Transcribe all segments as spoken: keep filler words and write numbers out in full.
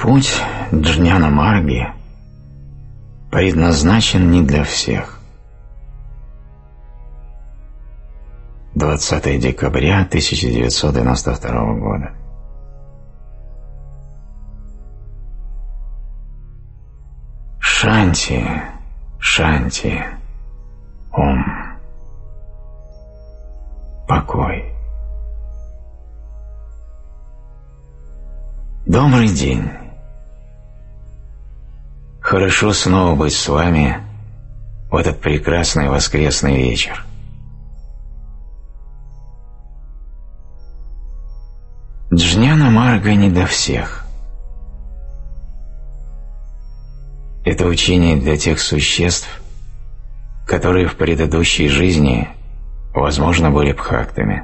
Путь Джняна-марги предназначен не для всех. двадцатое декабря тысяча девятьсот девяносто второго года. Шанти, Шанти, Ом. Покой. Добрый день. Хорошо снова быть с вами в этот прекрасный воскресный вечер. Джняна-марга не до всех. Это учение для тех существ, которые в предыдущей жизни, возможно, были бхактами,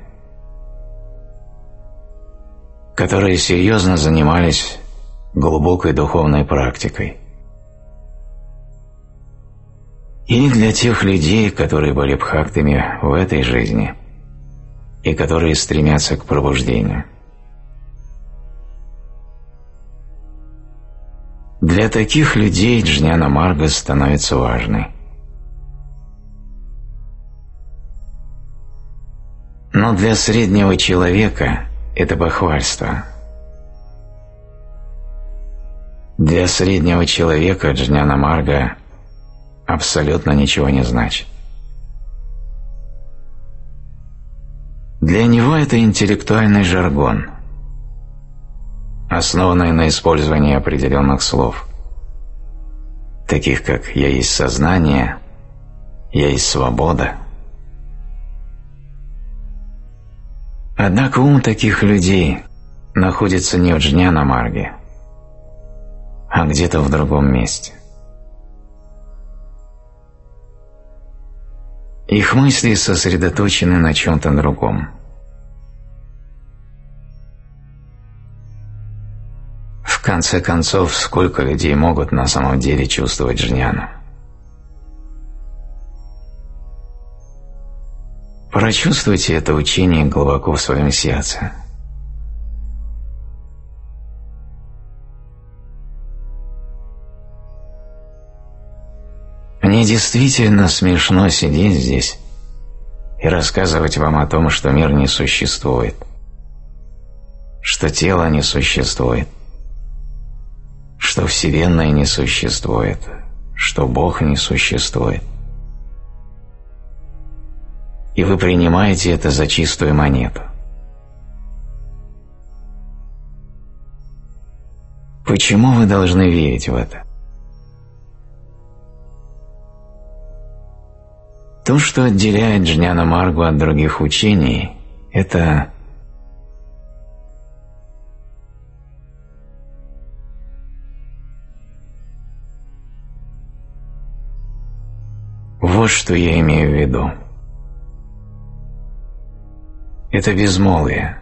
которые серьезно занимались глубокой духовной практикой. Или для тех людей, которые были бхактами в этой жизни и которые стремятся к пробуждению. Для таких людей Джняна-марга становится важной. Но для среднего человека это бахвальство. Для среднего человека Джняна-марга абсолютно ничего не значит. Для него это интеллектуальный жаргон, основанный на использовании определенных слов, таких как «я есть сознание», «я есть свобода». Однако ум таких людей находится не в Джняна-марге, а где-то в другом месте. Их мысли сосредоточены на чем-то другом. В конце концов, сколько людей могут на самом деле чувствовать джняну? Прочувствуйте это учение глубоко в своем сердце. Мне действительно смешно сидеть здесь и рассказывать вам о том, что мир не существует, что тело не существует, что Вселенная не существует, что Бог не существует. И вы принимаете это за чистую монету. Почему вы должны верить в это? То, что отделяет Джняна-маргу от других учений, это вот что я имею в виду. Это безмолвие.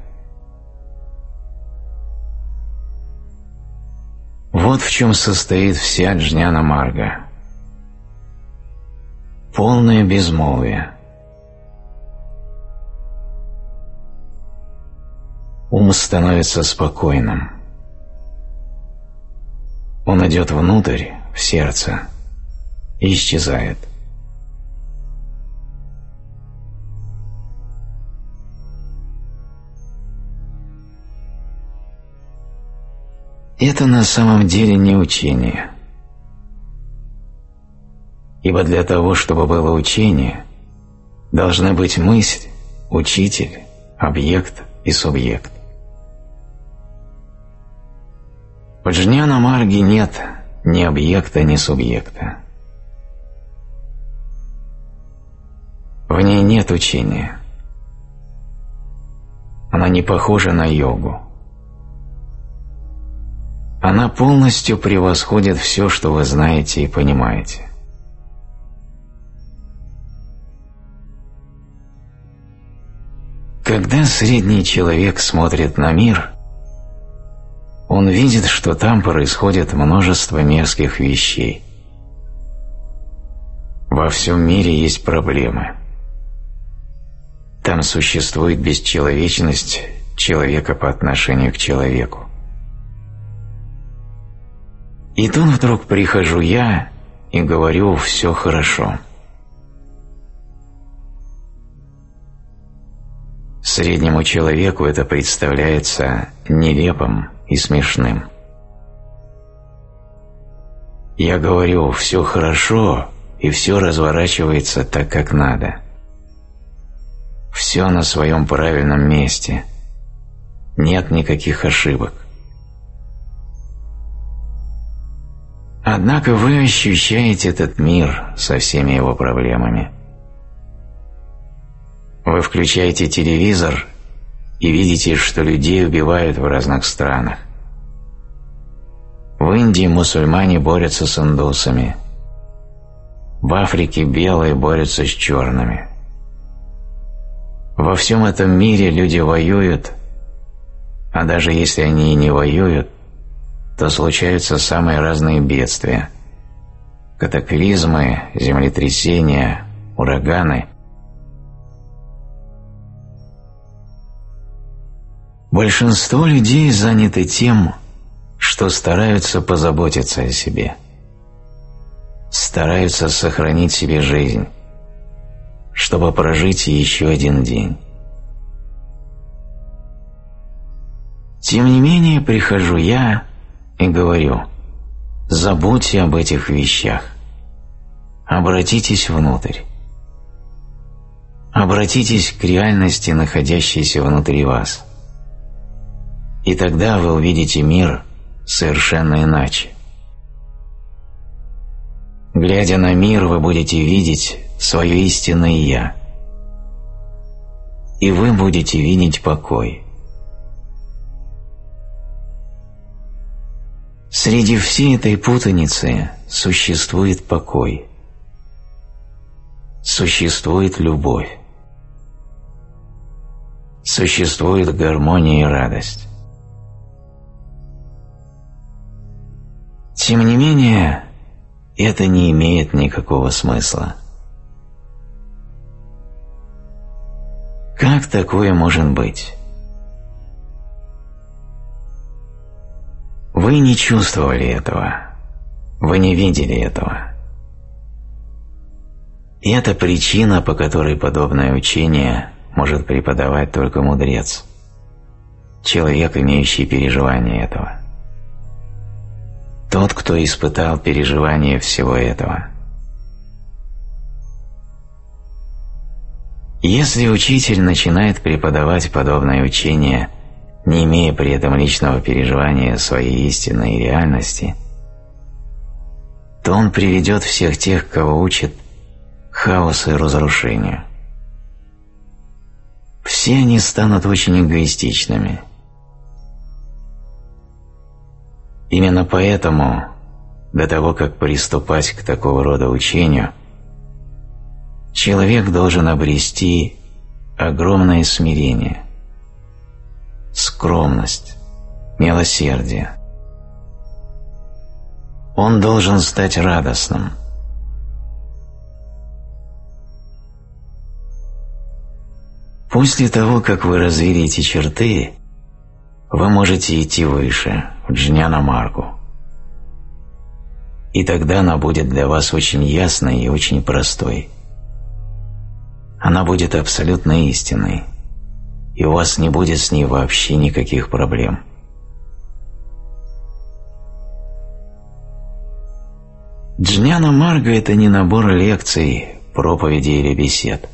Вот в чем состоит вся Джняна-марга. Полное безмолвие. Ум становится спокойным. Он идет внутрь, в сердце, и исчезает. Это на самом деле не учение. Ибо для того, чтобы было учение, должны быть мысль, учитель, объект и субъект. В Джняна-марге нет ни объекта, ни субъекта. В ней нет учения. Она не похожа на йогу. Она полностью превосходит все, что вы знаете и понимаете. Когда средний человек смотрит на мир, он видит, что там происходит множество мерзких вещей. Во всем мире есть проблемы. Там существует бесчеловечность человека по отношению к человеку. И тут вдруг прихожу я и говорю: «Все хорошо». Среднему человеку это представляется нелепым и смешным. Я говорю: «Все хорошо», и все разворачивается так, как надо. Все на своем правильном месте. Нет никаких ошибок. Однако вы ощущаете этот мир со всеми его проблемами. Вы включаете телевизор и видите, что людей убивают в разных странах. В Индии мусульмане борются с индусами. В Африке белые борются с черными. Во всем этом мире люди воюют, а даже если они и не воюют, то случаются самые разные бедствия: катаклизмы, землетрясения, ураганы. Большинство людей заняты тем, что стараются позаботиться о себе, стараются сохранить себе жизнь, чтобы прожить еще один день. Тем не менее, прихожу я и говорю: забудьте об этих вещах, обратитесь внутрь, обратитесь к реальности, находящейся внутри вас, и тогда вы увидите мир совершенно иначе. Глядя на мир, вы будете видеть свое истинное «Я», и вы будете видеть покой. Среди всей этой путаницы существует покой, существует любовь, существует гармония и радость. Тем не менее, это не имеет никакого смысла. Как такое может быть? Вы не чувствовали этого, вы не видели этого. И это причина, по которой подобное учение может преподавать только мудрец, человек, имеющий переживание этого. Тот, кто испытал переживание всего этого. Если учитель начинает преподавать подобное учение, не имея при этом личного переживания своей истинной реальности, то он приведет всех тех, кого учит, к хаосу и разрушению. Все они станут очень эгоистичными. Именно поэтому, до того, как приступать к такого рода учению, человек должен обрести огромное смирение, скромность, милосердие. Он должен стать радостным. После того, как вы развили эти черты, вы можете идти выше, в джняна-маргу. И тогда она будет для вас очень ясной и очень простой. Она будет абсолютно истинной, и у вас не будет с ней вообще никаких проблем. Джняна-марга – это не набор лекций, проповедей или бесед.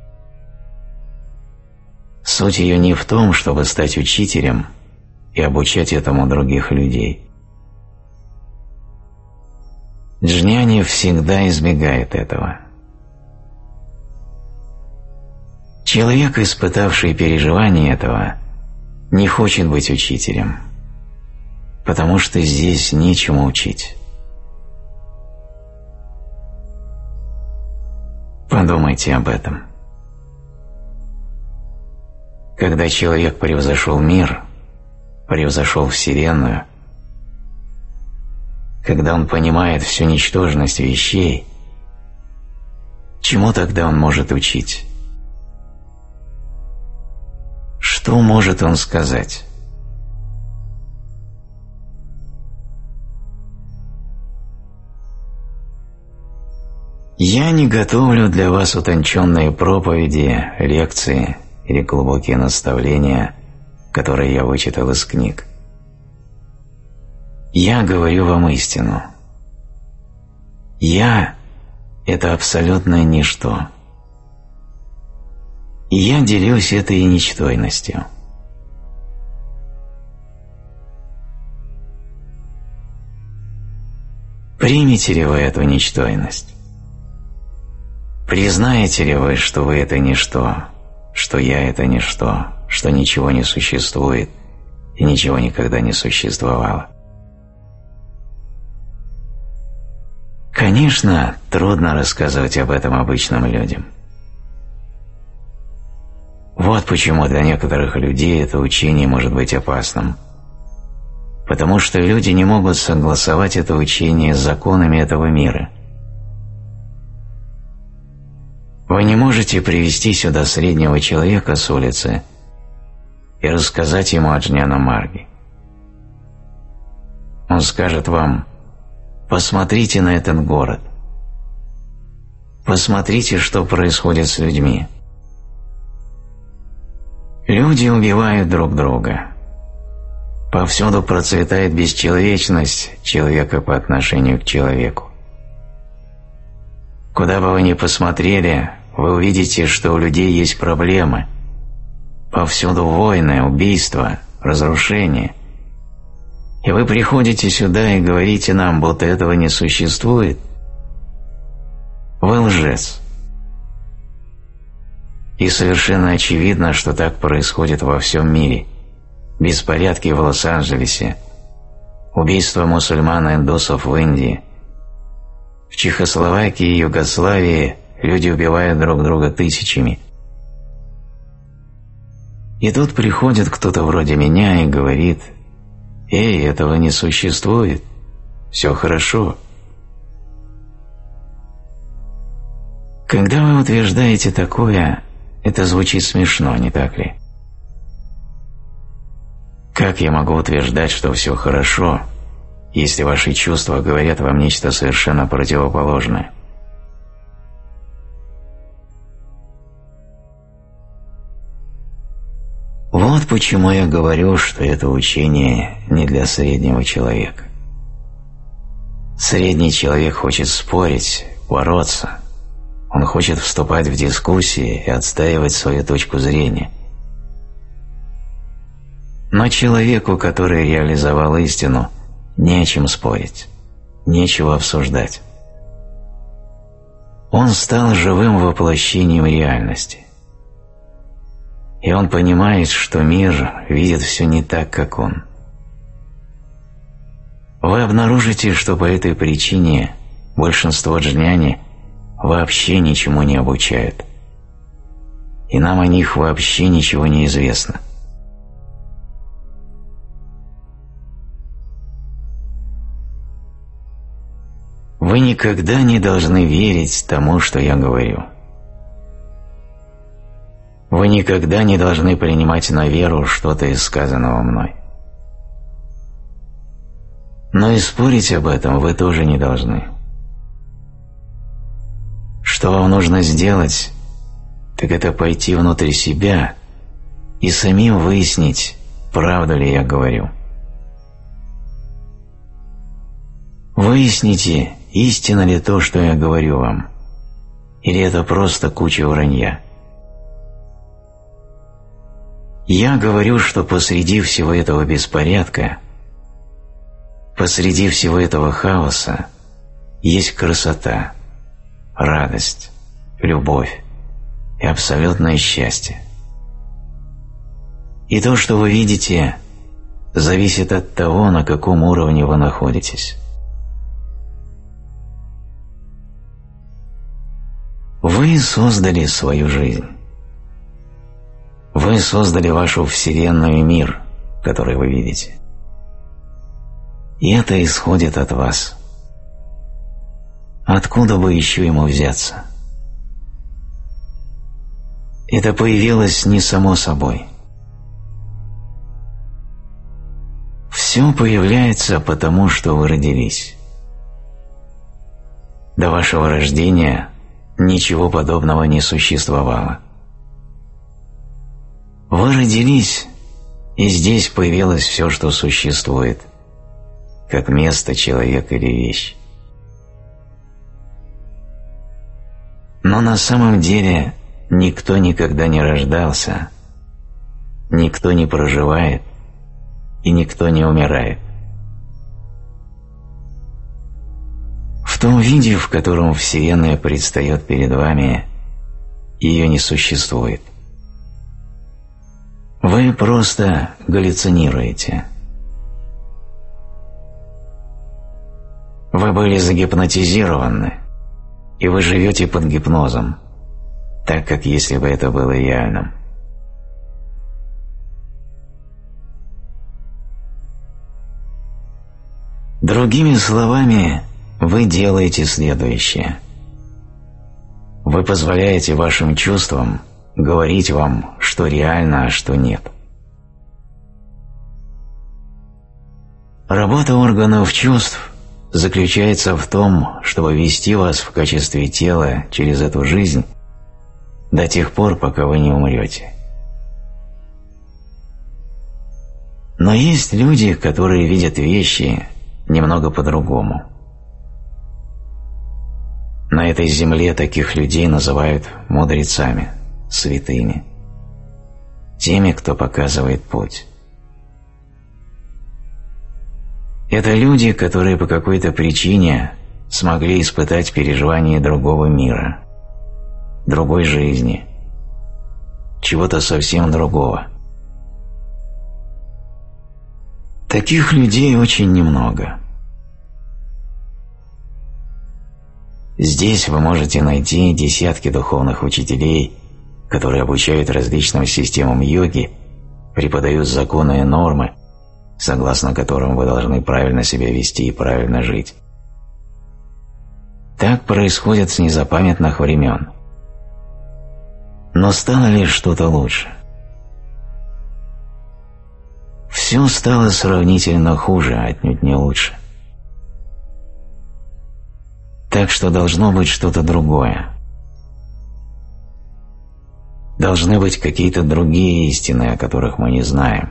Суть ее не в том, чтобы стать учителем и обучать этому других людей. Джняни всегда избегает этого. Человек, испытавший переживание этого, не хочет быть учителем, потому что здесь нечему учить. Подумайте об этом. Когда человек превзошел мир, превзошел Вселенную, когда он понимает всю ничтожность вещей, чему тогда он может учить? Что может он сказать? Я не готовлю для вас утонченные проповеди, лекции или глубокие наставления, которые я вычитал из книг. Я говорю вам истину. Я – это абсолютное ничто. И я делюсь этой ничтойностью. Примете ли вы эту ничтойность? Признаете ли вы, что вы – это ничто, что я – это ничто, что ничего не существует и ничего никогда не существовало? Конечно, трудно рассказывать об этом обычным людям. Вот почему для некоторых людей это учение может быть опасным. Потому что люди не могут согласовать это учение с законами этого мира. Вы не можете привести сюда среднего человека с улицы и рассказать ему о Джняна Марге. Он скажет вам: посмотрите на этот город. Посмотрите, что происходит с людьми. Люди убивают друг друга. Повсюду процветает бесчеловечность человека по отношению к человеку. Куда бы вы ни посмотрели, вы увидите, что у людей есть проблемы. Повсюду войны, убийства, разрушения. И вы приходите сюда и говорите нам, будто этого не существует. Вы лжец. И совершенно очевидно, что так происходит во всем мире. Беспорядки в Лос-Анджелесе, убийства мусульман и индусов в Индии. В Чехословакии и Югославии люди убивают друг друга тысячами. И тут приходит кто-то вроде меня и говорит: «Эй, этого не существует, все хорошо». Когда вы утверждаете такое, это звучит смешно, не так ли? Как я могу утверждать, что все хорошо, если ваши чувства говорят вам нечто совершенно противоположное? Вот почему я говорю, что это учение не для среднего человека. Средний человек хочет спорить, бороться. Он хочет вступать в дискуссии и отстаивать свою точку зрения. Но человеку, который реализовал истину, не о чем спорить, нечего обсуждать. Он стал живым воплощением реальности. И он понимает, что мир видит все не так, как он. Вы обнаружите, что по этой причине большинство джняни вообще ничему не обучают. И нам о них вообще ничего не известно. Вы никогда не должны верить тому, что я говорю. Вы никогда не должны принимать на веру что-то из сказанного мной. Но и спорить об этом вы тоже не должны. Что вам нужно сделать, так это пойти внутрь себя и самим выяснить, правду ли я говорю. Выясните, истинно ли то, что я говорю вам, или это просто куча вранья. Я говорю, что посреди всего этого беспорядка, посреди всего этого хаоса есть красота, радость, любовь и абсолютное счастье. И то, что вы видите, зависит от того, на каком уровне вы находитесь. Вы создали свою жизнь. Вы создали вашу Вселенную и мир, который вы видите. И это исходит от вас. Откуда бы еще ему взяться? Это появилось не само собой. Все появляется потому, что вы родились. До вашего рождения ничего подобного не существовало. Вы родились, и здесь появилось все, что существует, как место, человек или вещь. Но на самом деле никто никогда не рождался, никто не проживает и никто не умирает. В том виде, в котором Вселенная предстает перед вами, ее не существует. Вы просто галлюцинируете. Вы были загипнотизированы, и вы живете под гипнозом, так как если бы это было реальным. Другими словами, вы делаете следующее. Вы позволяете вашим чувствам говорить вам, что реально, а что нет. Работа органов чувств заключается в том, чтобы вести вас в качестве тела через эту жизнь до тех пор, пока вы не умрете. Но есть люди, которые видят вещи немного по-другому. На этой земле таких людей называют мудрецами, святыми, теми, кто показывает путь. Это люди, которые по какой-то причине смогли испытать переживание другого мира, другой жизни, чего-то совсем другого. Таких людей очень немного. Здесь вы можете найти десятки духовных учителей, которые обучают различным системам йоги, преподают законы и нормы, согласно которым вы должны правильно себя вести и правильно жить. Так происходит с незапамятных времен. Но стало ли что-то лучше? Все стало сравнительно хуже, отнюдь не лучше. Так что должно быть что-то другое. Должны быть какие-то другие истины, о которых мы не знаем.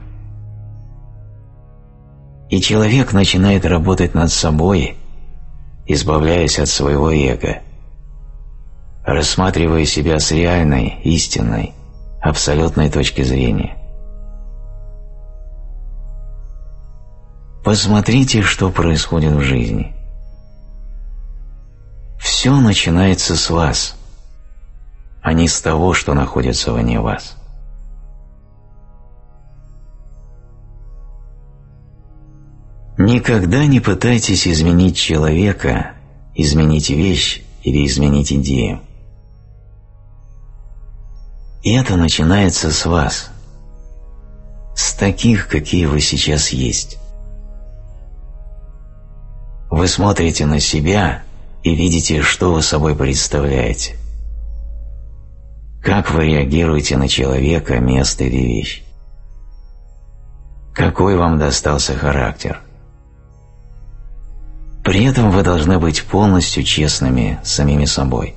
И человек начинает работать над собой, избавляясь от своего эго, рассматривая себя с реальной, истинной, абсолютной точки зрения. Посмотрите, что происходит в жизни. Все начинается с вас, а не с того, что находится вне вас. Никогда не пытайтесь изменить человека, изменить вещь или изменить идею. И это начинается с вас, с таких, какие вы сейчас есть. Вы смотрите на себя и видите, что вы собой представляете. Как вы реагируете на человека, место или вещь? Какой вам достался характер? При этом вы должны быть полностью честными с самими собой.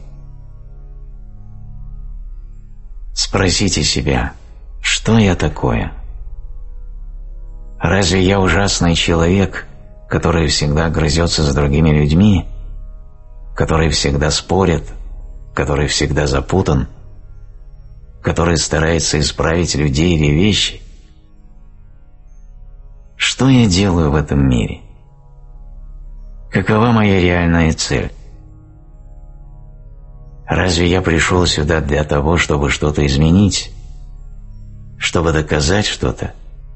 Спросите себя, что я такое? Разве я ужасный человек, который всегда грызется с другими людьми, который всегда спорит, который всегда запутан, который старается исправить людей или вещи? Что я делаю в этом мире? Какова моя реальная цель? Разве я пришел сюда для того, чтобы что-то изменить? Чтобы доказать что-то?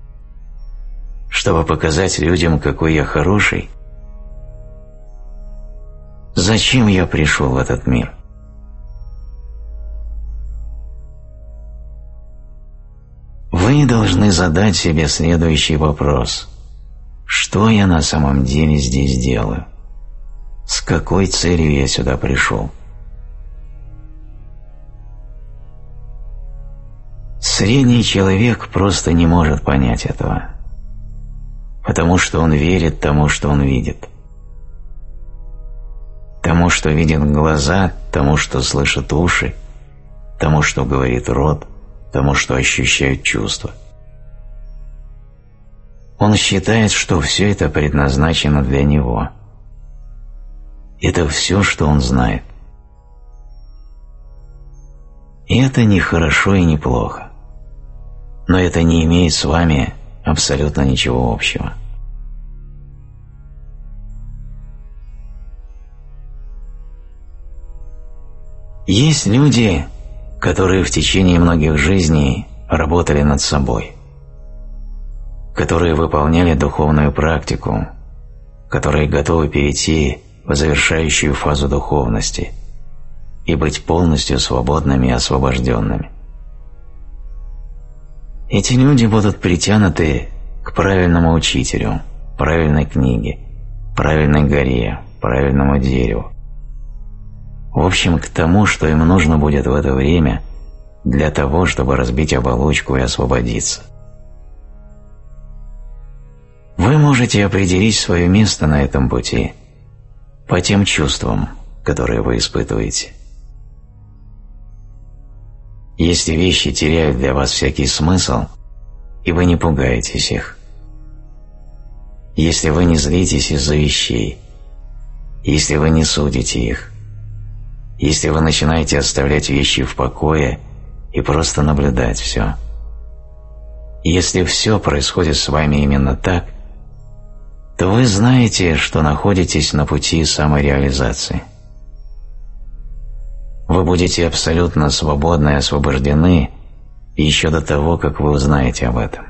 Чтобы показать людям, какой я хороший? Зачем я пришел в этот мир? Вы должны задать себе следующий вопрос. Что я на самом деле здесь делаю? С какой целью я сюда пришел? Средний человек просто не может понять этого, потому что он верит тому, что он видит. Тому, что видят глаза, тому, что слышат уши, тому, что говорит рот, тому, что ощущают чувства. Он считает, что все это предназначено для него. Это все, что он знает. И это не хорошо и не плохо. Но это не имеет с вами абсолютно ничего общего. Есть люди, которые в течение многих жизней работали над собой, которые выполняли духовную практику, которые готовы перейти в завершающую фазу духовности и быть полностью свободными и освобожденными. Эти люди будут притянуты к правильному учителю, правильной книге, правильной горе, правильному дереву. В общем, к тому, что им нужно будет в это время для того, чтобы разбить оболочку и освободиться. Вы можете определить свое место на этом пути по тем чувствам, которые вы испытываете. Если вещи теряют для вас всякий смысл, и вы не пугаетесь их, если вы не злитесь из-за вещей, если вы не судите их, если вы начинаете оставлять вещи в покое и просто наблюдать все, если все происходит с вами именно так, то вы знаете, что находитесь на пути самореализации. Вы будете абсолютно свободны и освобождены еще до того, как вы узнаете об этом.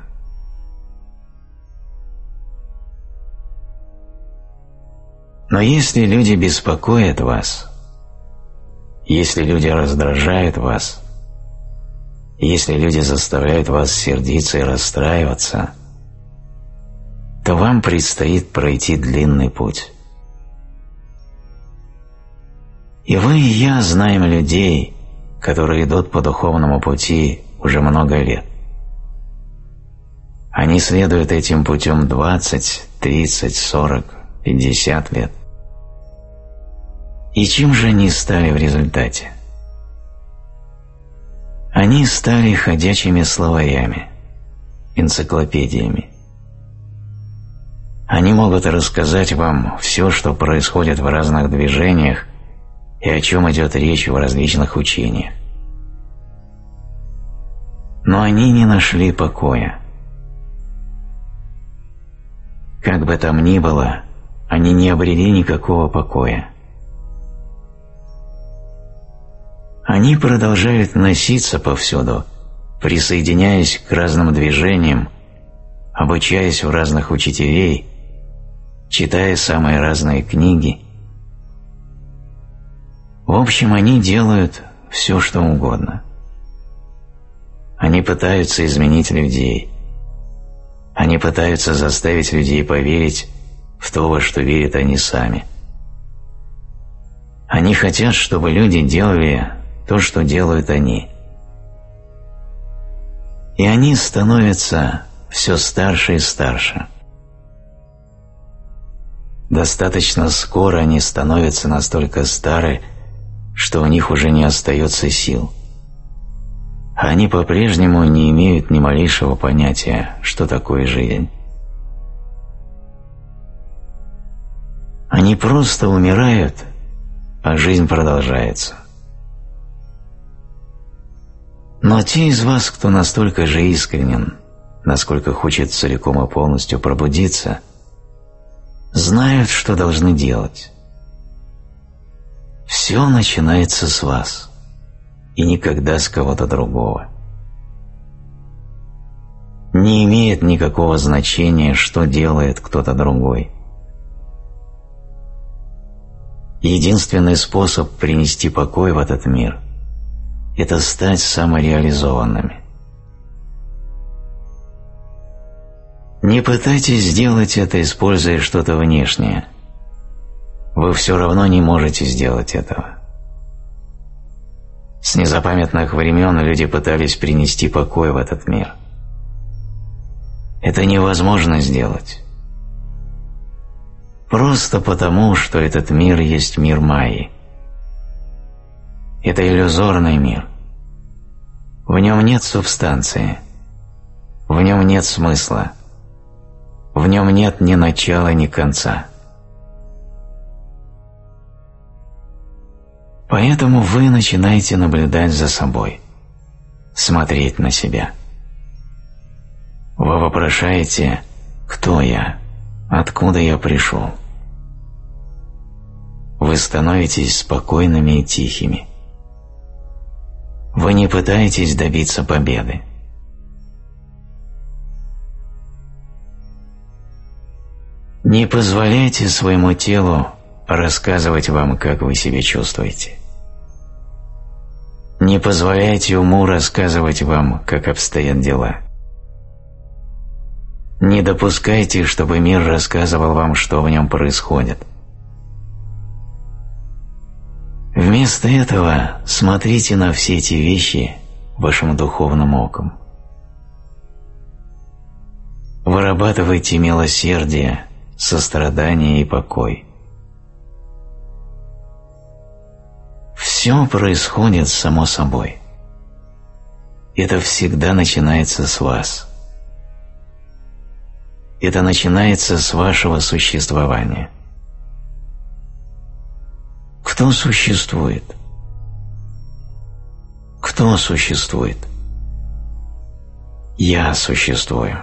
Но если люди беспокоят вас, если люди раздражают вас, если люди заставляют вас сердиться и расстраиваться, то вам предстоит пройти длинный путь. И вы и я знаем людей, которые идут по духовному пути уже много лет. Они следуют этим путем двадцать, тридцать, сорок, пятьдесят лет. И чем же они стали в результате? Они стали ходячими словарями, энциклопедиями. Они могут рассказать вам все, что происходит в разных движениях и о чем идет речь в различных учениях. Но они не нашли покоя. Как бы там ни было, они не обрели никакого покоя. Они продолжают носиться повсюду, присоединяясь к разным движениям, обучаясь у разных учителей, читая самые разные книги. В общем, они делают все, что угодно. Они пытаются изменить людей. Они пытаются заставить людей поверить в то, во что верят они сами. Они хотят, чтобы люди делали то, что делают они. И они становятся все старше и старше. Достаточно скоро они становятся настолько стары, что у них уже не остается сил. А они по-прежнему не имеют ни малейшего понятия, что такое жизнь. Они просто умирают, а жизнь продолжается. Но те из вас, кто настолько же искренен, насколько хочет целиком и полностью пробудиться, знают, что должны делать. Все начинается с вас, и никогда с кого-то другого. Не имеет никакого значения, что делает кто-то другой. Единственный способ принести покой в этот мир – это стать самореализованными. Не пытайтесь сделать это, используя что-то внешнее. Вы все равно не можете сделать этого. С незапамятных времен люди пытались принести покой в этот мир. Это невозможно сделать. Просто потому, что этот мир есть мир Майи. – это иллюзорный мир. В нем нет субстанции, в нем нет смысла, в нем нет ни начала, ни конца. Поэтому вы начинаете наблюдать за собой, смотреть на себя. Вы вопрошаете: «Кто я? Откуда я пришел?» Вы становитесь спокойными и тихими. Вы не пытаетесь добиться победы. Не позволяйте своему телу рассказывать вам, как вы себя чувствуете. Не позволяйте уму рассказывать вам, как обстоят дела. Не допускайте, чтобы мир рассказывал вам, что в нем происходит. Вместо этого смотрите на все эти вещи вашим духовным оком. Вырабатывайте милосердие, сострадание и покой. Все происходит само собой. Это всегда начинается с вас. Это начинается с вашего существования. Кто существует? Кто существует? Я существую.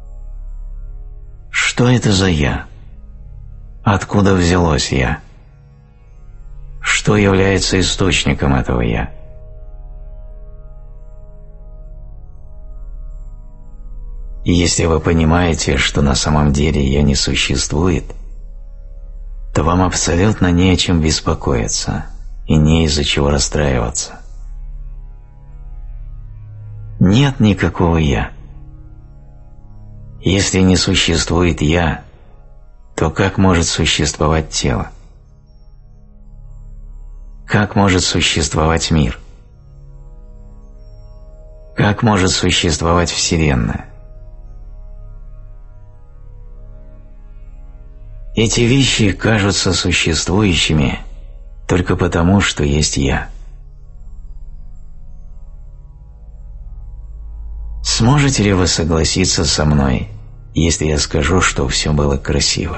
Что это за «я»? Откуда взялось «я»? Что является источником этого «я»? И если вы понимаете, что на самом деле «я» не существует, то вам абсолютно не о чем беспокоиться и не из-за чего расстраиваться. Нет никакого «я». Если не существует «я», то как может существовать тело? Как может существовать мир? Как может существовать Вселенная? Эти вещи кажутся существующими только потому, что есть «я». Сможете ли вы согласиться со мной, если я скажу, что все было красиво?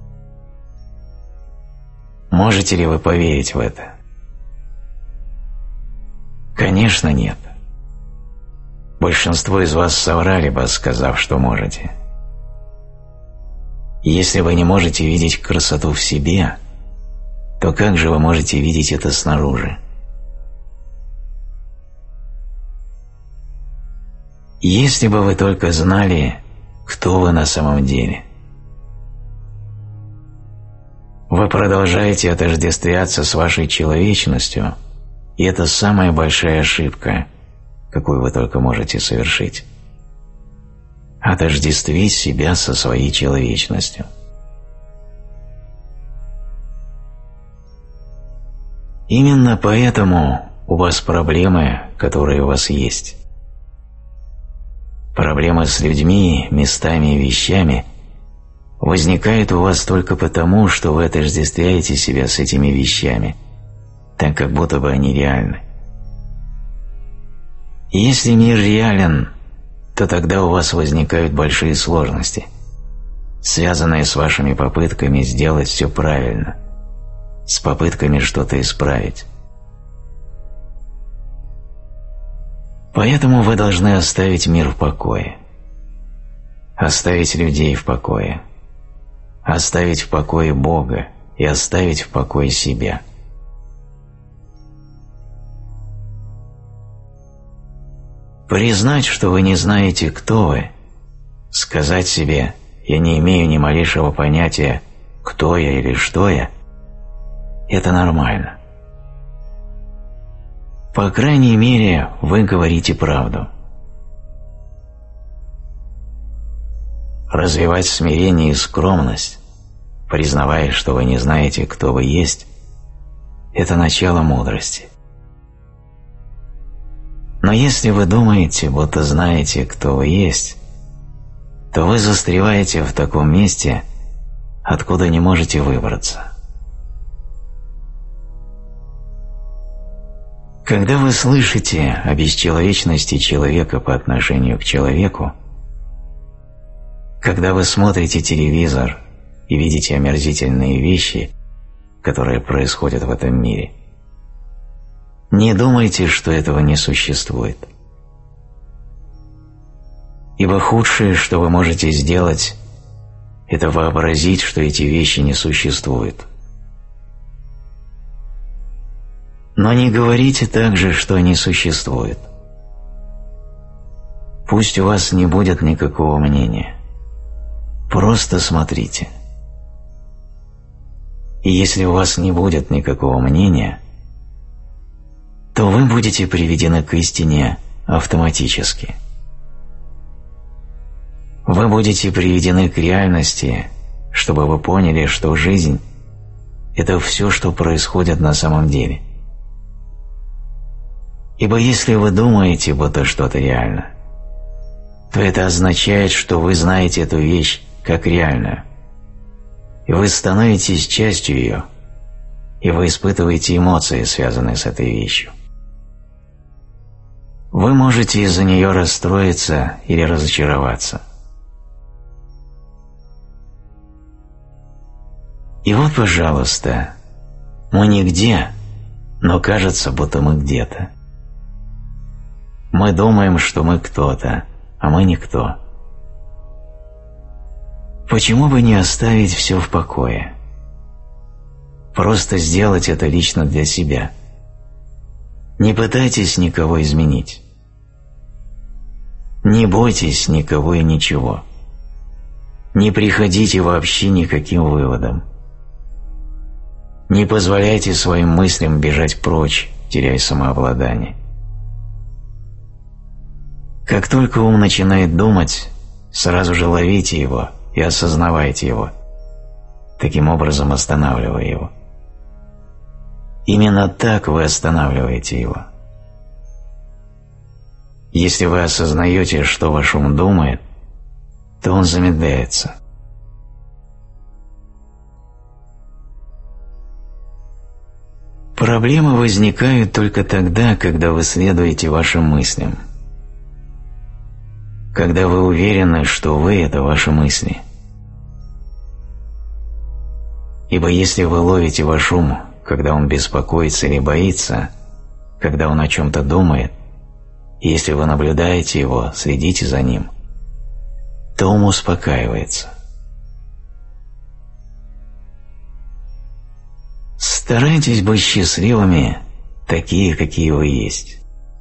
Можете ли вы поверить в это? Конечно, нет. Большинство из вас соврали бы, сказав, что можете. Если вы не можете видеть красоту в себе, то как же вы можете видеть это снаружи? Если бы вы только знали, кто вы на самом деле. Вы продолжаете отождествляться с вашей человечностью, и это самая большая ошибка, какую вы только можете совершить. Отождествить себя со своей человечностью. Именно поэтому у вас проблемы, которые у вас есть. Проблемы с людьми, местами и вещами возникают у вас только потому, что вы отождествляете себя с этими вещами, так как будто бы они реальны. Если мир реален, то тогда у вас возникают большие сложности, связанные с вашими попытками сделать все правильно, с попытками что-то исправить. Поэтому вы должны оставить мир в покое, оставить людей в покое, оставить в покое Бога и оставить в покое себя. Признать, что вы не знаете, кто вы, сказать себе «я не имею ни малейшего понятия, кто я или что я» – это нормально. По крайней мере, вы говорите правду. Развивать смирение и скромность, признавая, что вы не знаете, кто вы есть – это начало мудрости. Но если вы думаете, будто знаете, кто вы есть, то вы застреваете в таком месте, откуда не можете выбраться. Когда вы слышите о бесчеловечности человека по отношению к человеку, когда вы смотрите телевизор и видите омерзительные вещи, которые происходят в этом мире, не думайте, что этого не существует. Ибо худшее, что вы можете сделать, это вообразить, что эти вещи не существуют. Но не говорите также, что они существуют. Пусть у вас не будет никакого мнения. Просто смотрите. И если у вас не будет никакого мнения, то вы будете приведены к истине автоматически. Вы будете приведены к реальности, чтобы вы поняли, что жизнь – это все, что происходит на самом деле. Ибо если вы думаете, будто что-то реально, то это означает, что вы знаете эту вещь как реальную, и вы становитесь частью ее, и вы испытываете эмоции, связанные с этой вещью. Вы можете из-за нее расстроиться или разочароваться. И вот, пожалуйста, мы нигде, но кажется, будто мы где-то. Мы думаем, что мы кто-то, а мы никто. Почему бы не оставить все в покое? Просто сделать это лично для себя. Не пытайтесь никого изменить. Не бойтесь никого и ничего. Не приходите вообще никаким выводам. Не позволяйте своим мыслям бежать прочь, теряя самообладание. Как только ум начинает думать, сразу же ловите его и осознавайте его, таким образом останавливая его. Именно так вы останавливаете его. Если вы осознаете, что ваш ум думает, то он замедляется. Проблемы возникают только тогда, когда вы следуете вашим мыслям. Когда вы уверены, что вы – это ваши мысли. Ибо если вы ловите ваш ум, когда он беспокоится или боится, когда он о чем-то думает, и если вы наблюдаете его, следите за ним, то ум успокаивается. Старайтесь быть счастливыми, такие, какие вы есть.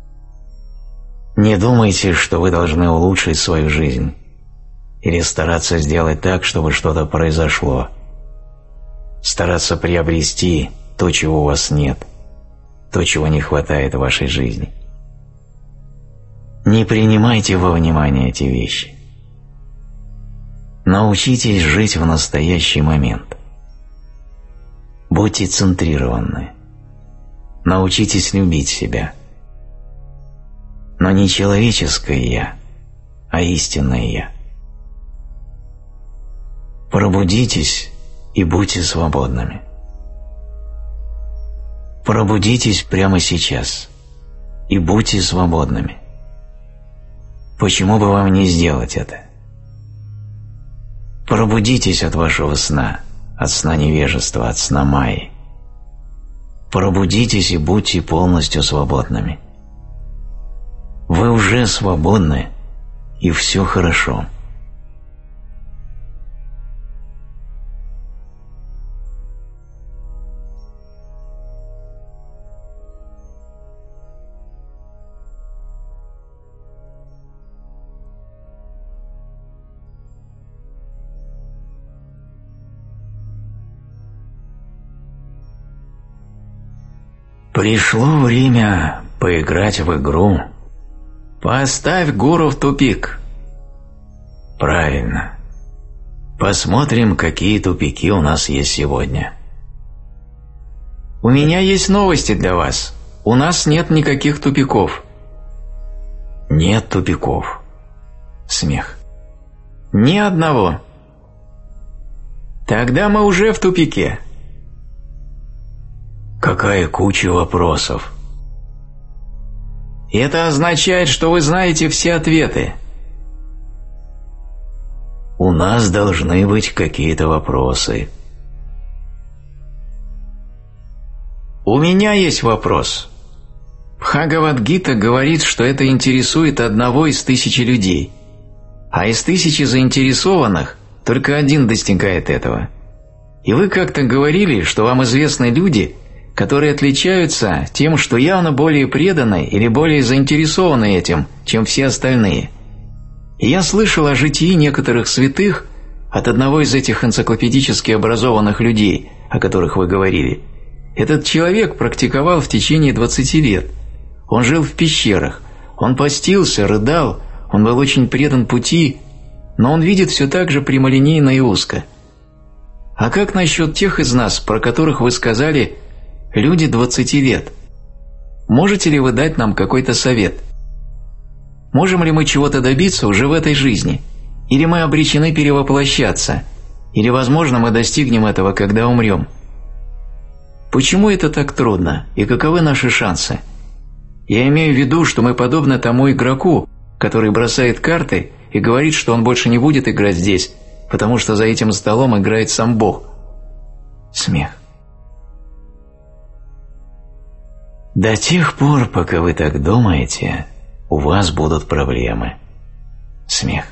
Не думайте, что вы должны улучшить свою жизнь или стараться сделать так, чтобы что-то произошло, стараться приобрести то, чего у вас нет, то, чего не хватает в вашей жизни. Не принимайте во внимание эти вещи. Научитесь жить в настоящий момент. Будьте центрированы. Научитесь любить себя. Но не человеческое «я», а истинное «я». Пробудитесь и будьте свободными. Пробудитесь прямо сейчас и будьте свободными. Почему бы вам не сделать это? Пробудитесь от вашего сна, от сна невежества, от сна майи. Пробудитесь и будьте полностью свободными. Вы уже свободны, и все хорошо. Пришло время поиграть в игру. Поставь гуру в тупик. Правильно. Посмотрим, какие тупики у нас есть сегодня. У меня есть новости для вас. У нас нет никаких тупиков. Нет тупиков. Смех. Ни одного. Тогда мы уже в тупике. Какая куча вопросов. И это означает, что вы знаете все ответы. У нас должны быть какие-то вопросы. У меня есть вопрос. Бхагавад-гита говорит, что это интересует одного из тысячи людей, а из тысячи заинтересованных только один достигает этого. И вы как-то говорили, что вам известны люди, которые отличаются тем, что явно более преданы или более заинтересованы этим, чем все остальные. И я слышал о житии некоторых святых от одного из этих энциклопедически образованных людей, о которых вы говорили. Этот человек практиковал в течение двадцати лет. Он жил в пещерах, он постился, рыдал, он был очень предан пути, но он видит все так же прямолинейно и узко. А как насчет тех из нас, про которых вы сказали «люди двадцати лет»? Можете ли вы дать нам какой-то совет? Можем ли мы чего-то добиться уже в этой жизни? Или мы обречены перевоплощаться? Или, возможно, мы достигнем этого, когда умрем? Почему это так трудно? И каковы наши шансы? Я имею в виду, что мы подобны тому игроку, который бросает карты и говорит, что он больше не будет играть здесь, потому что за этим столом играет сам Бог. Смех. До тех пор, пока вы так думаете, у вас будут проблемы. Смех.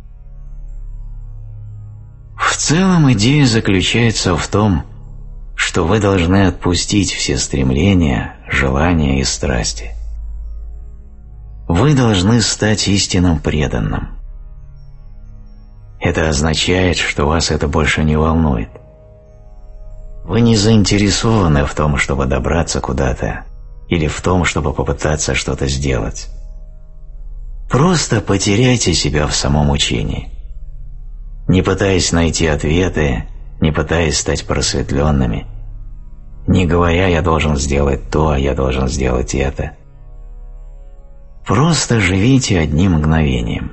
В целом идея заключается в том, что вы должны отпустить все стремления, желания и страсти. Вы должны стать истинным преданным. Это означает, что вас это больше не волнует. Вы не заинтересованы в том, чтобы добраться куда-то, или в том, чтобы попытаться что-то сделать. Просто потеряйте себя в самом учении. Не пытаясь найти ответы, не пытаясь стать просветленными, не говоря «я должен сделать то, а я должен сделать это». Просто живите одним мгновением.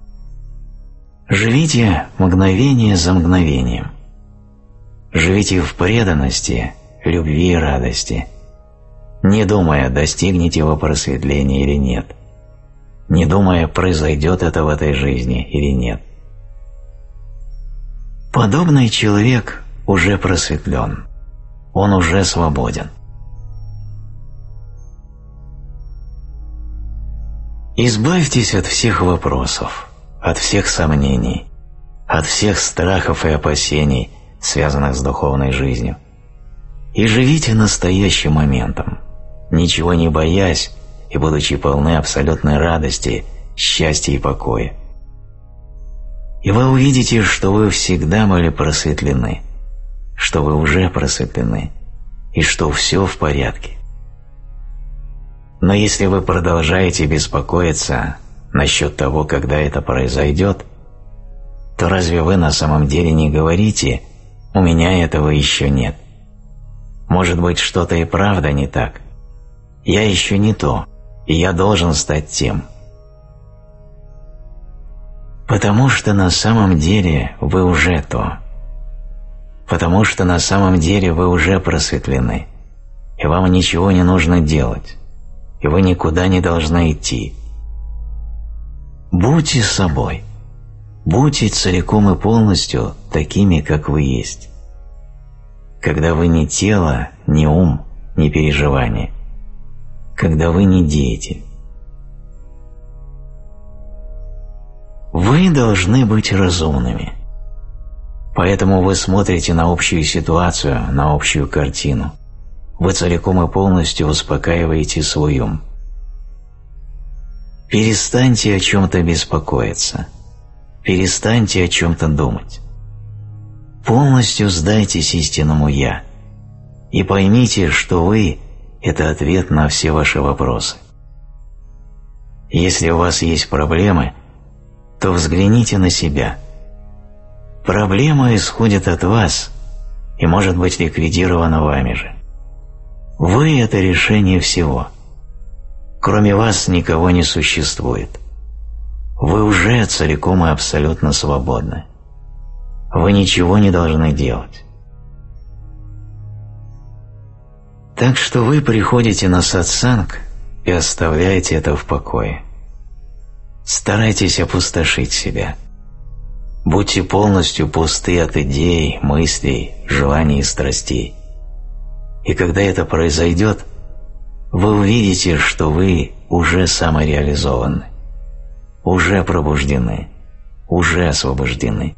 Живите мгновение за мгновением. Живите в преданности, любви и радости, не думая, достигнете вы просветления или нет, не думая, произойдет это в этой жизни или нет. Подобный человек уже просветлен, он уже свободен. Избавьтесь от всех вопросов, от всех сомнений, от всех страхов и опасений, связанных с духовной жизнью, и живите настоящим моментом, ничего не боясь и будучи полны абсолютной радости, счастья и покоя. И вы увидите, что вы всегда были просветлены, что вы уже просветлены, и что все в порядке. Но если вы продолжаете беспокоиться насчет того, когда это произойдет, то разве вы на самом деле не говорите «у меня этого еще нет»? Может быть, что-то и правда не так. Я еще не то, и я должен стать тем. Потому что на самом деле вы уже то. Потому что на самом деле вы уже просветлены, и вам ничего не нужно делать, и вы никуда не должны идти. Будьте собой, будьте целиком и полностью такими, как вы есть. Когда вы не тело, не ум, не переживание, когда вы не деятель. Вы должны быть разумными. Поэтому вы смотрите на общую ситуацию, на общую картину. Вы целиком и полностью успокаиваете свой ум. Перестаньте о чем-то беспокоиться. Перестаньте о чем-то думать. Полностью сдайтесь истинному «Я» и поймите, что вы – это ответ на все ваши вопросы. Если у вас есть проблемы, то взгляните на себя. Проблема исходит от вас и может быть ликвидирована вами же. Вы – это решение всего. Кроме вас никого не существует. Вы уже целиком и абсолютно свободны. Вы ничего не должны делать. Так что вы приходите на сатсанг и оставляйте это в покое. Старайтесь опустошить себя. Будьте полностью пусты от идей, мыслей, желаний и страстей. И когда это произойдет, вы увидите, что вы уже самореализованы, уже пробуждены, уже освобождены.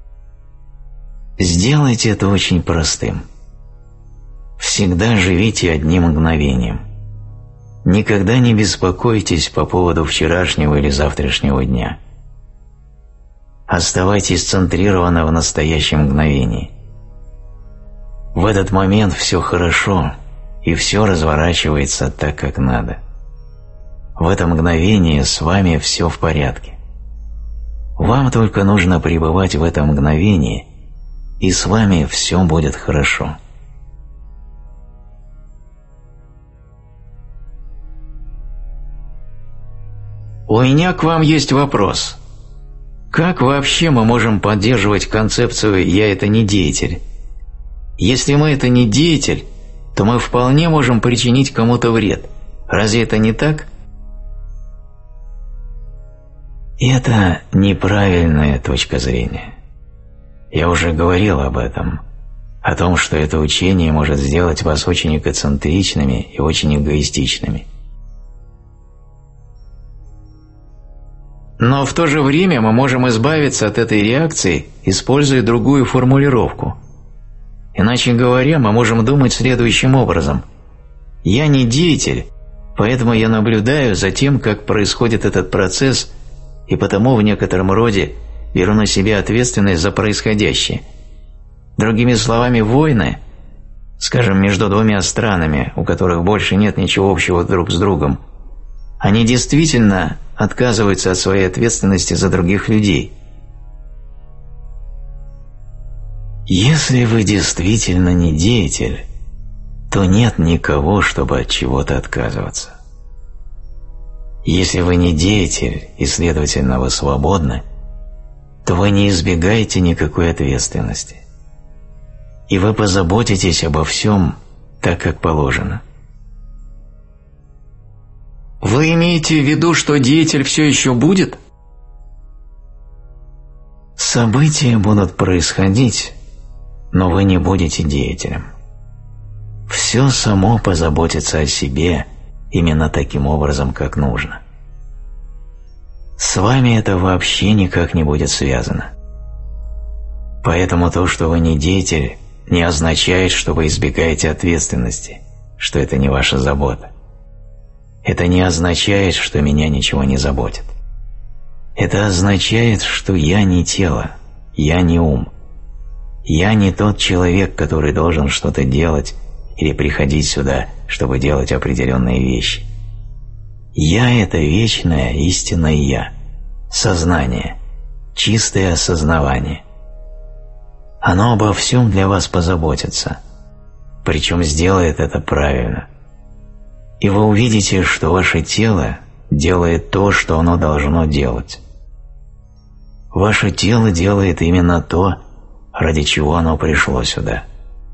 Сделайте это очень простым. Всегда живите одним мгновением. Никогда не беспокойтесь по поводу вчерашнего или завтрашнего дня. Оставайтесь центрированы в настоящем мгновении. В этот момент все хорошо, и все разворачивается так, как надо. В это мгновение с вами все в порядке. Вам только нужно пребывать в этом мгновении, и с вами все будет хорошо. У меня к вам есть вопрос. Как вообще мы можем поддерживать концепцию «я – это не деятель»? Если мы – это не деятель, то мы вполне можем причинить кому-то вред. Разве это не так? Это неправильная точка зрения. Я уже говорил об этом, о том, что это учение может сделать вас очень эгоцентричными и очень эгоистичными. Но в то же время мы можем избавиться от этой реакции, используя другую формулировку. Иначе говоря, мы можем думать следующим образом. «Я не деятель, поэтому я наблюдаю за тем, как происходит этот процесс, и потому в некотором роде беру на себя ответственность за происходящее». Другими словами, войны, скажем, между двумя странами, у которых больше нет ничего общего друг с другом, они действительно отказываются от своей ответственности за других людей. Если вы действительно не деятель, то нет никого, чтобы от чего-то отказываться. Если вы не деятель и, следовательно, вы свободны, то вы не избегаете никакой ответственности, и вы позаботитесь обо всем так, как положено. Вы имеете в виду, что деятель все еще будет? События будут происходить, но вы не будете деятелем. Все само позаботится о себе именно таким образом, как нужно. С вами это вообще никак не будет связано. Поэтому то, что вы не деятель, не означает, что вы избегаете ответственности, что это не ваша забота. Это не означает, что меня ничего не заботит. Это означает, что я не тело, я не ум. Я не тот человек, который должен что-то делать или приходить сюда, чтобы делать определенные вещи. Я – это вечное истинное Я, сознание, чистое осознавание. Оно обо всем для вас позаботится, причем сделает это правильно. И вы увидите, что ваше тело делает то, что оно должно делать. Ваше тело делает именно то, ради чего оно пришло сюда.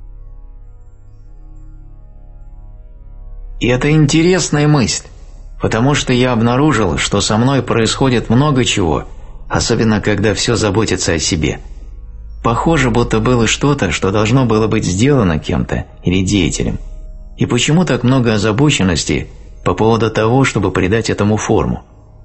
И это интересная мысль, потому что я обнаружил, что со мной происходит много чего, особенно когда все заботится о себе. Похоже, будто было что-то, что должно было быть сделано кем-то или деятелем. И почему так много озабоченности по поводу того, чтобы придать этому форму?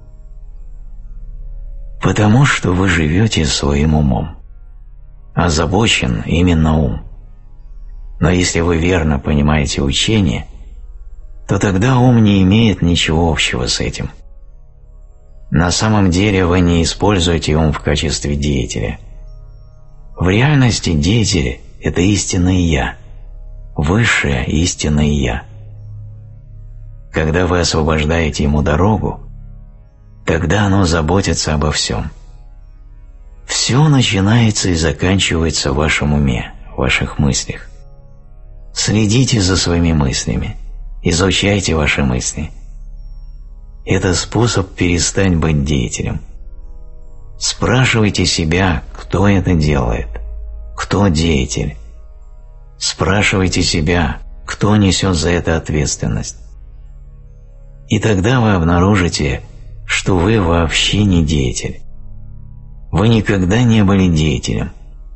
Потому что вы живете своим умом. Озабочен именно ум. Но если вы верно понимаете учение, то тогда ум не имеет ничего общего с этим. На самом деле вы не используете ум в качестве деятеля. В реальности деятель – это истинное Я, высшее истинное Я. Когда вы освобождаете ему дорогу, тогда оно заботится обо всем. Все начинается и заканчивается в вашем уме, в ваших мыслях. Следите за своими мыслями, изучайте ваши мысли. Это способ перестать быть деятелем. Спрашивайте себя, кто это делает, кто деятель. Спрашивайте себя, кто несет за это ответственность. И тогда вы обнаружите, что вы вообще не деятель. Вы никогда не были деятелем.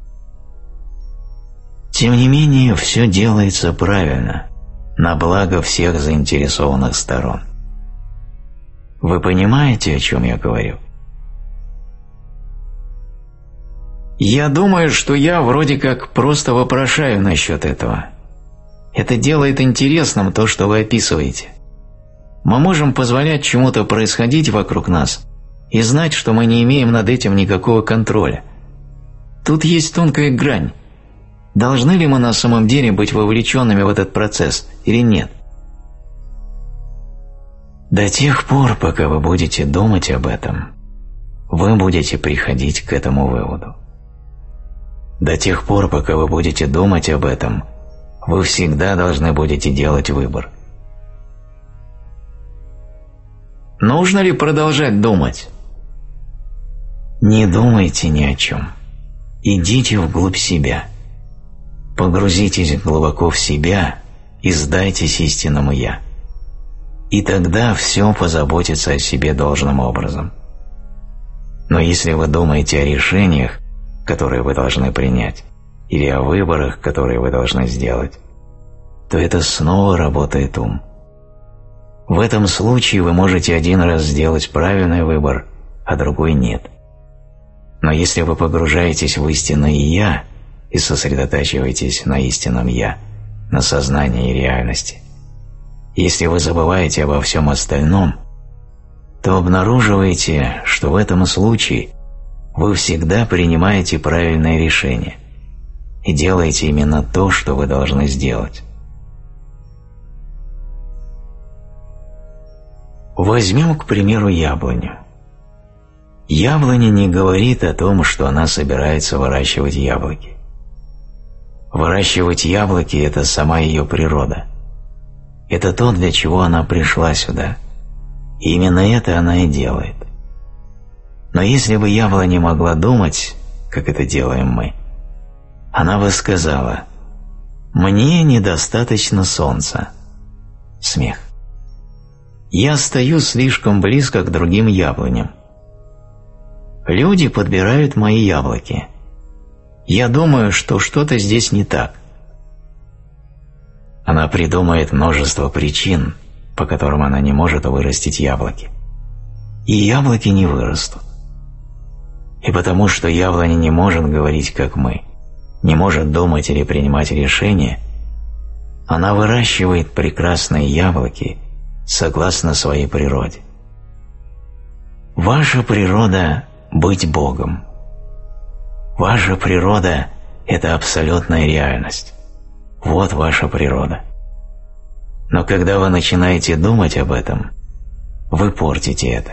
Тем не менее, все делается правильно, на благо всех заинтересованных сторон. Вы понимаете, о чем я говорю? Я думаю, что я вроде как просто вопрошаю насчет этого. Это делает интересным то, что вы описываете. Мы можем позволять чему-то происходить вокруг нас и знать, что мы не имеем над этим никакого контроля. Тут есть тонкая грань. Должны ли мы на самом деле быть вовлеченными в этот процесс или нет? До тех пор, пока вы будете думать об этом, вы будете приходить к этому выводу. До тех пор, пока вы будете думать об этом, вы всегда должны будете делать выбор. Нужно ли продолжать думать? Не думайте ни о чем. Идите вглубь себя. Погрузитесь глубоко в себя и сдайтесь истинному «Я». И тогда все позаботится о себе должным образом. Но если вы думаете о решениях, которые вы должны принять, или о выборах, которые вы должны сделать, то это снова работает ум. В этом случае вы можете один раз сделать правильный выбор, а другой нет. Но если вы погружаетесь в истинное «Я» и сосредотачиваетесь на истинном «Я», на сознании и реальности, если вы забываете обо всем остальном, то обнаруживаете, что в этом случае вы всегда принимаете правильное решение и делаете именно то, что вы должны сделать. Возьмем, к примеру, яблоню. Яблоня не говорит о том, что она собирается выращивать яблоки. Выращивать яблоки – это сама ее природа. Это то, для чего она пришла сюда. И именно это она и делает. Но если бы яблоня могла думать, как это делаем мы, она бы сказала: «Мне недостаточно солнца». Смех. Я стою слишком близко к другим яблоням. Люди подбирают мои яблоки. Я думаю, что что-то здесь не так. Она придумает множество причин, по которым она не может вырастить яблоки. И яблоки не вырастут. И потому что яблоня не может говорить, как мы, не может думать или принимать решения, она выращивает прекрасные яблоки согласно своей природе. Ваша природа – быть Богом. Ваша природа – это абсолютная реальность. Вот ваша природа. Но когда вы начинаете думать об этом, вы портите это.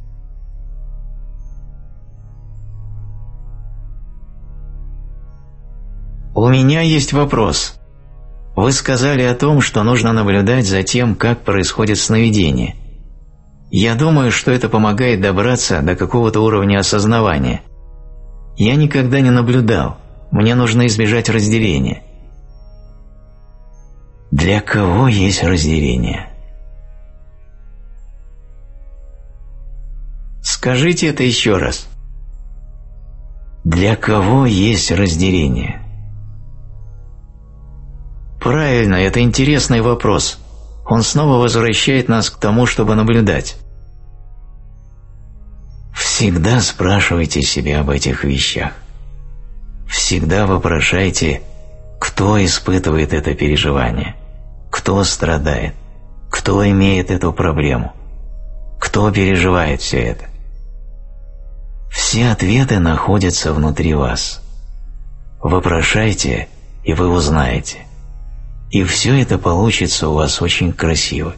У меня есть вопрос. Вы сказали о том, что нужно наблюдать за тем, как происходит сновидение. Я думаю, что это помогает добраться до какого-то уровня осознавания. Я никогда не наблюдал. Мне нужно избежать разделения. Для кого есть разделение? Скажите это еще раз. Для кого есть разделение? Правильно, это интересный вопрос. Он снова возвращает нас к тому, чтобы наблюдать. Всегда спрашивайте себя об этих вещах. Всегда вопрошайте, кто испытывает это переживание, кто страдает, кто имеет эту проблему, кто переживает все это. Все ответы находятся внутри вас. Вопрошайте, и вы узнаете. И все это получится у вас очень красиво.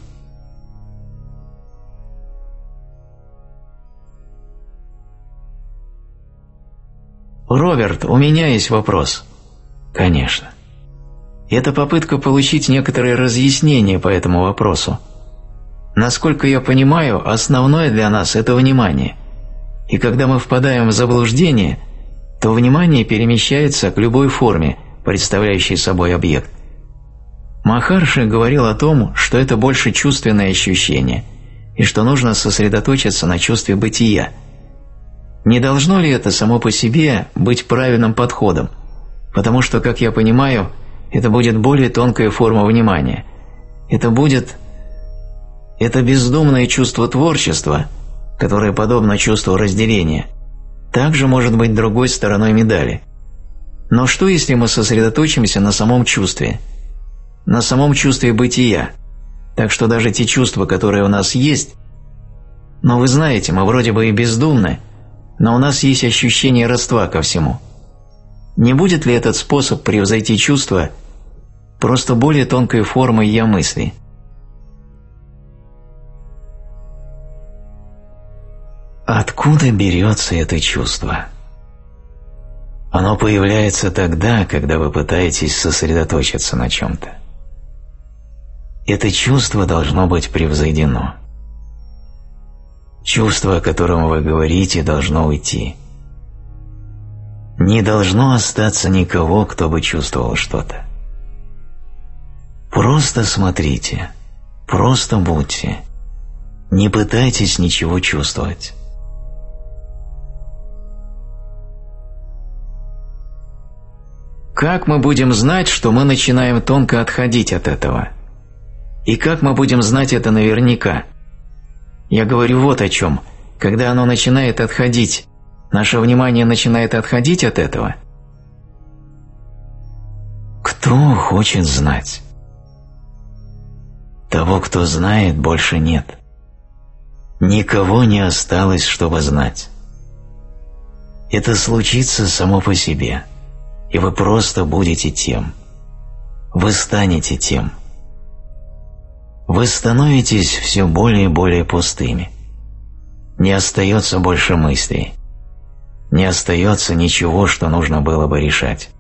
Роберт, у меня есть вопрос. Конечно. Это попытка получить некоторые разъяснения по этому вопросу. Насколько я понимаю, основное для нас – это внимание. И когда мы впадаем в заблуждение, то внимание перемещается к любой форме, представляющей собой объект. Махарши говорил о том, что это больше чувственное ощущение, и что нужно сосредоточиться на чувстве бытия. Не должно ли это само по себе быть правильным подходом? Потому что, как я понимаю, это будет более тонкая форма внимания. Это будет... Это бездумное чувство творчества, которое подобно чувству разделения, также может быть другой стороной медали. Но что, если мы сосредоточимся на самом чувстве? На самом чувстве бытия. Так что даже те чувства, которые у нас есть... Но вы знаете, мы вроде бы и бездумны, но у нас есть ощущение родства ко всему. Не будет ли этот способ превзойти чувства просто более тонкой формой «я-мысли»? Откуда берется это чувство? Оно появляется тогда, когда вы пытаетесь сосредоточиться на чем-то. Это чувство должно быть превзойдено. Чувство, о котором вы говорите, должно уйти. Не должно остаться никого, кто бы чувствовал что-то. Просто смотрите, просто будьте. Не пытайтесь ничего чувствовать. Как мы будем знать, что мы начинаем тонко отходить от этого? И как мы будем знать это наверняка? Я говорю вот о чем. Когда оно начинает отходить, наше внимание начинает отходить от этого. Кто хочет знать? Того, кто знает, больше нет. Никого не осталось, чтобы знать. Это случится само по себе, и вы просто будете тем. Вы станете тем. Вы становитесь все более и более пустыми. Не остается больше мыслей. Не остается ничего, что нужно было бы решать.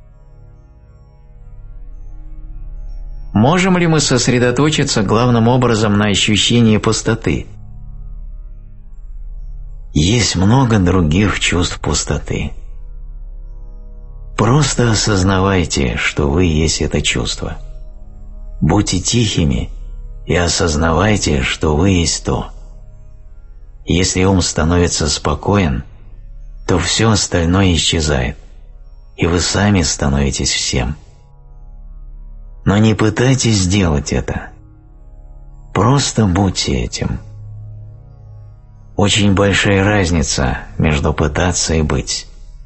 Можем ли мы сосредоточиться главным образом на ощущении пустоты? Есть много других чувств пустоты. Просто осознавайте, что вы есть это чувство. Будьте тихими и осознавайте, что вы есть то. Если ум становится спокоен, то все остальное исчезает, и вы сами становитесь всем. Но не пытайтесь сделать это. Просто будьте этим. Очень большая разница между пытаться и быть.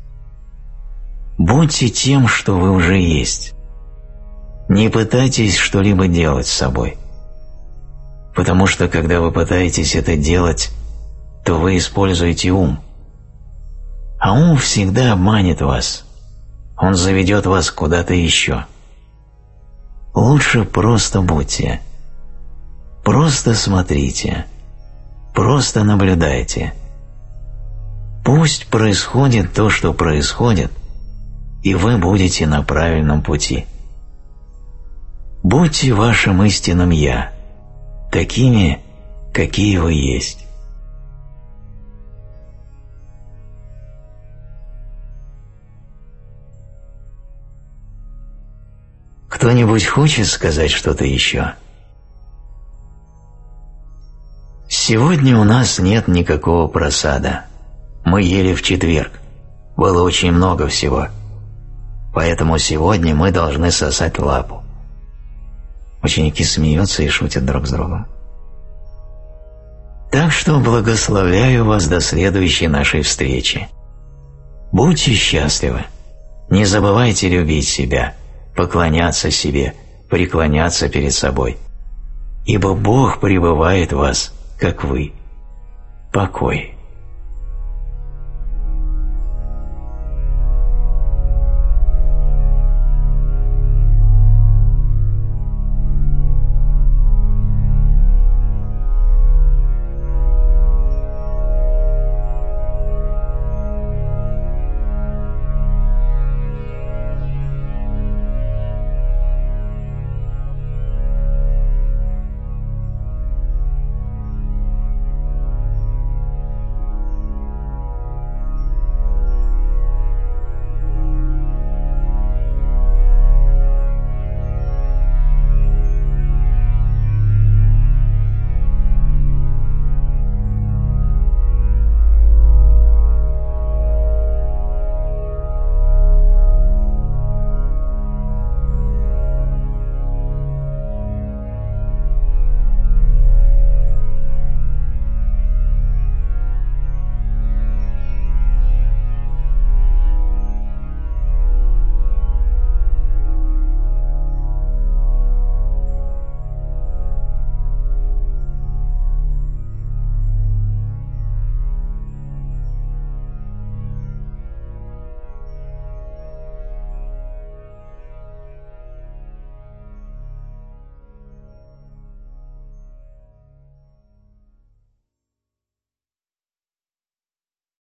Будьте тем, что вы уже есть. Не пытайтесь что-либо делать с собой. Потому что, когда вы пытаетесь это делать, то вы используете ум. А ум всегда обманет вас. Он заведет вас куда-то еще. Лучше просто будьте. Просто смотрите. Просто наблюдайте. Пусть происходит то, что происходит, и вы будете на правильном пути. Будьте вашим истинным «Я», такими, какие вы есть. Кто-нибудь хочет сказать что-то еще? Сегодня у нас нет никакого просада. Мы ели в четверг. Было очень много всего. Поэтому сегодня мы должны сосать лапу. Ученики смеются и шутят друг с другом. Так что благословляю вас до следующей нашей встречи. Будьте счастливы. Не забывайте любить себя, поклоняться себе, преклоняться перед собой. Ибо Бог пребывает в вас, как вы. Покой.